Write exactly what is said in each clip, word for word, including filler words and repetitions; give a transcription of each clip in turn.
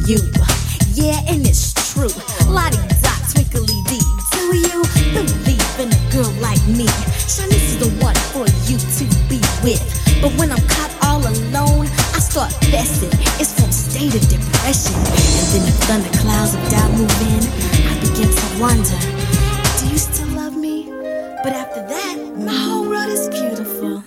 you. Yeah, and it's true. Lottie dot, twinkly dee. Do you believe in a girl like me? Shanice is the one for you to be with. But when I'm caught all alone, I start fessing. It's from state of depression. And then the thunder clouds of doubt move in. I begin to wonder, do you still love me? But after that, my whole world is beautiful.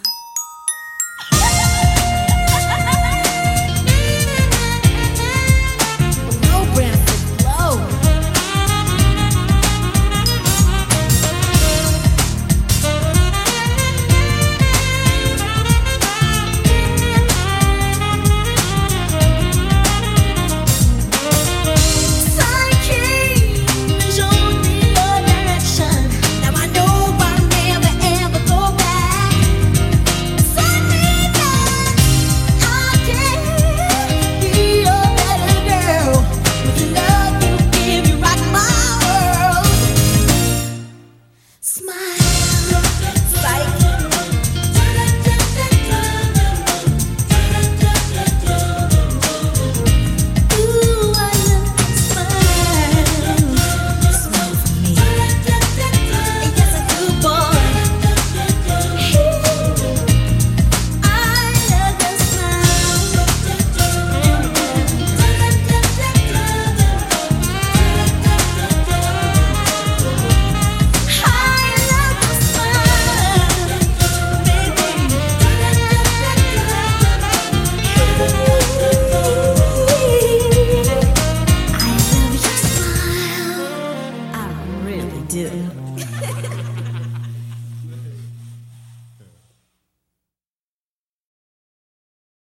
Smile.